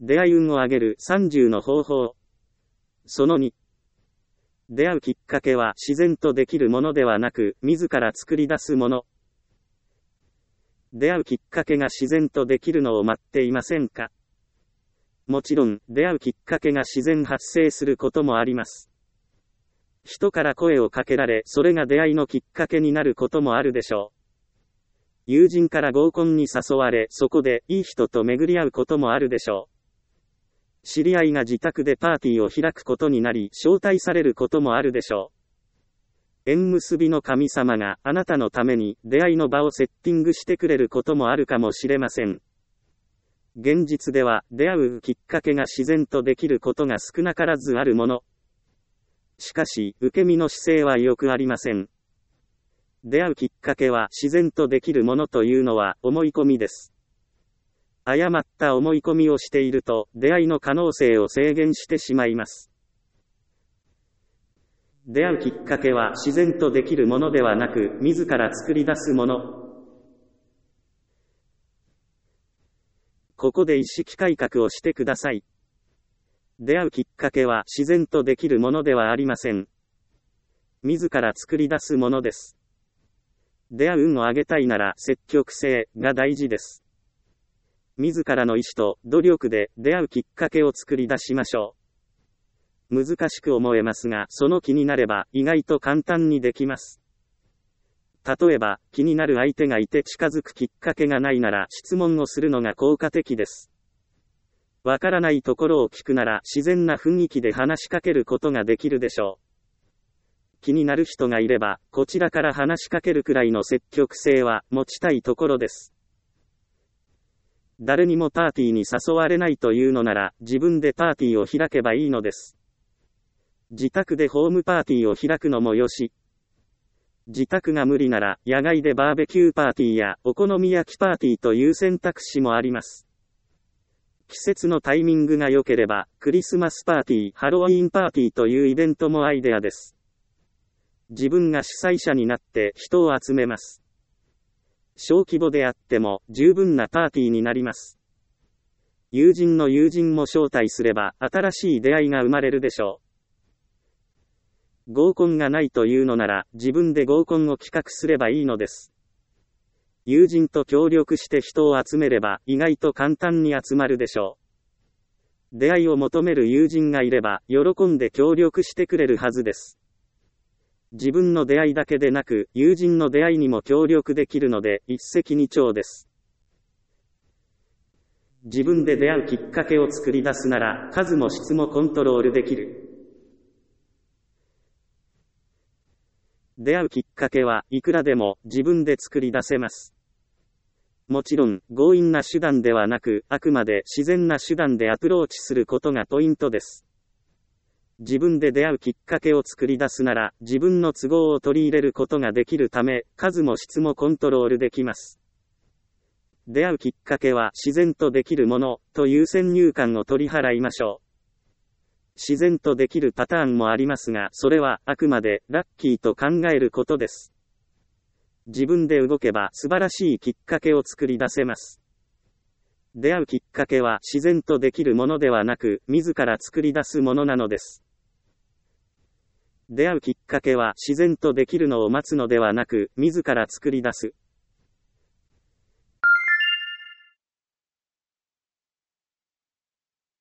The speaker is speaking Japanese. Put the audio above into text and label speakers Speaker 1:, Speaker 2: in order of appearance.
Speaker 1: 出会い運を上げる30の方法。その2。出会うきっかけは自然とできるものではなく、自ら作り出すもの。出会うきっかけが自然とできるのを待っていませんか？もちろん、出会うきっかけが自然発生することもあります。人から声をかけられ、それが出会いのきっかけになることもあるでしょう。友人から合コンに誘われ、そこでいい人と巡り合うこともあるでしょう。知り合いが自宅でパーティーを開くことになり、招待されることもあるでしょう。縁結びの神様があなたのために出会いの場をセッティングしてくれることもあるかもしれません。現実では出会うきっかけが自然とできることが少なからずあるもの。しかし、受け身の姿勢はよくありません。出会うきっかけは自然とできるものというのは思い込みです。誤った思い込みをしていると、出会いの可能性を制限してしまいます。出会うきっかけは自然とできるものではなく、自ら作り出すもの。ここで意識改革をしてください。出会うきっかけは自然とできるものではありません。自ら作り出すものです。出会う運を上げたいなら積極性が大事です。自らの意志と努力で出会うきっかけを作り出しましょう。難しく思えますが、その気になれば意外と簡単にできます。例えば、気になる相手がいて近づくきっかけがないなら質問をするのが効果的です。わからないところを聞くなら自然な雰囲気で話しかけることができるでしょう。気になる人がいれば、こちらから話しかけるくらいの積極性は持ちたいところです。誰にもパーティーに誘われないというのなら、自分でパーティーを開けばいいのです。自宅でホームパーティーを開くのもよし。自宅が無理なら、野外でバーベキューパーティーやお好み焼きパーティーという選択肢もあります。季節のタイミングが良ければ、クリスマスパーティー、ハロウィーンパーティーというイベントもアイデアです。自分が主催者になって人を集めます。小規模であっても十分なパーティーになります。友人の友人も招待すれば新しい出会いが生まれるでしょう。合コンがないというのなら自分で合コンを企画すればいいのです。友人と協力して人を集めれば意外と簡単に集まるでしょう。出会いを求める友人がいれば喜んで協力してくれるはずです。自分の出会いだけでなく、友人の出会いにも協力できるので、一石二鳥です。自分で出会うきっかけを作り出すなら、数も質もコントロールできる。出会うきっかけはいくらでも自分で作り出せます。もちろん、強引な手段ではなく、あくまで自然な手段でアプローチすることがポイントです。自分で出会うきっかけを作り出すなら、自分の都合を取り入れることができるため、数も質もコントロールできます。出会うきっかけは自然とできるもの、という先入観を取り払いましょう。自然とできるパターンもありますが、それはあくまでラッキーと考えることです。自分で動けば素晴らしいきっかけを作り出せます。出会うきっかけは自然とできるものではなく、自ら作り出すものなのです。出会うきっかけは自然とできるのを待つのではなく、自ら作り出す。